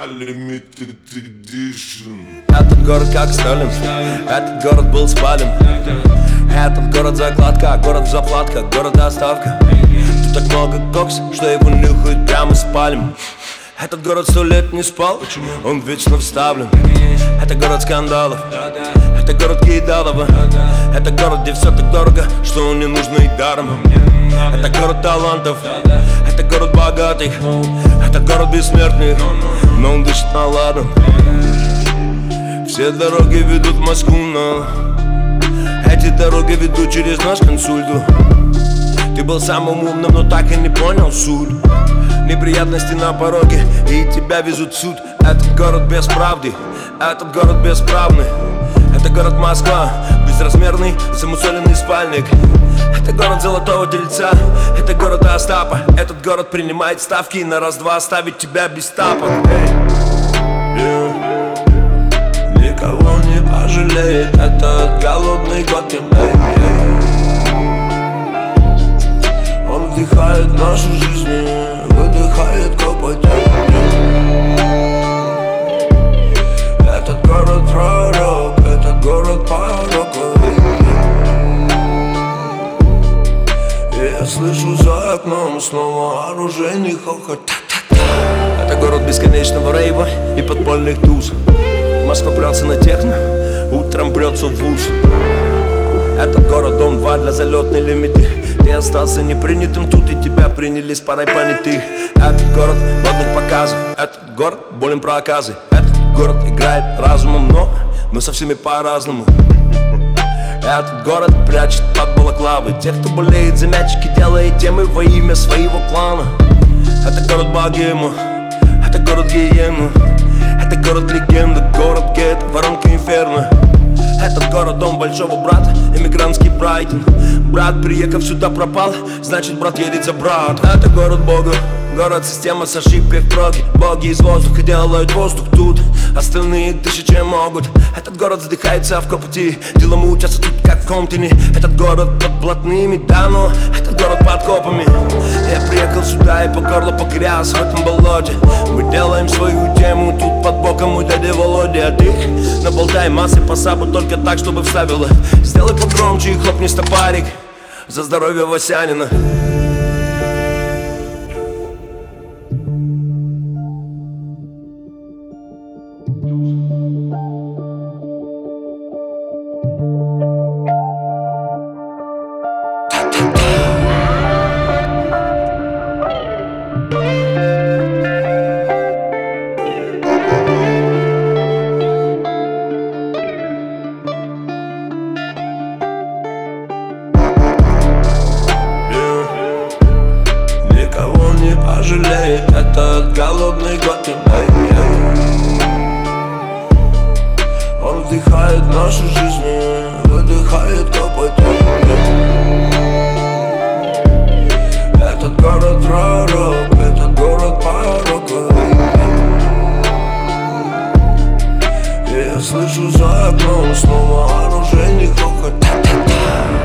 Limited Edition. Этот город как Сталин, этот город был спален. Этот город закладка, город заплатка, город доставка. Тут так много кокса, что его нюхают прямо с пальм. Этот город 100 лет не спал, он вечно вставлен. Это город скандалов, это город Кидалова. Это город, где все так дорого, что он не нужно и даром. Это город талантов, это город богатых. Это город бессмертных, но он дышит на ладан. Все дороги ведут в Москву, но эти дороги ведут через наш консульту. Ты был самым умным, но так и не понял суть. Неприятности на пороге, и тебя везут в суд. Этот город без правды, этот город бесправный. Это город Москва, безразмерный, замусоленный спальник. Это город золотого тельца, это город Остапа. Этот город принимает ставки и на раз-два оставит тебя без тапок. Никого не пожалеет этот голодный Готэм. Он вдыхает нашу жизнь, выдыхает копоть. Этот город пророк, этот город порока. И я слышу за окном снова оружейный хохот. Это город бесконечного рейва и подпольных туз. Москва прется на техно, утром прется в вуз. Этот город дом 2 для залетной лимиты. Ты остался непринятым тут, и тебя приняли с парой понятых. Этот город водных показов, этот город болен проказы. Этот город играет разумом, но со всеми по-разному. Этот город прячет под балаклавы тех, кто болеет за мячики, делает темы во имя своего клана. Это город богема, это город гиена. Это город легенда, город гетто, воронка инферно. Этот город дом большого брата, эмигрантский Брайтон. Брат, приехав сюда, пропал, значит брат едет за брат. Это город Бога, город система с ошибкой в проге. Боги из воздуха делают воздух тут, остальные дышат чем могут. Этот город задыхается в копоти, дела мутятся тут как в Комптоне. Этот город под блатными, да, но этот город под копами. Я приехал сюда и по горло погряз в этом болоте. Мы делаем свою тему, тут под боком у дяди Володя. А ты наболтай массы по сабу только так, чтобы вставила. Сделай погромче и хлопни стопарик за здоровье Васянина. Не пожалеет этот голодный Готэм. Он вдыхает нашу жизнь, выдыхает копоть. Этот город пророк, этот город порока. И я слышу за окном снова оружейный хохот.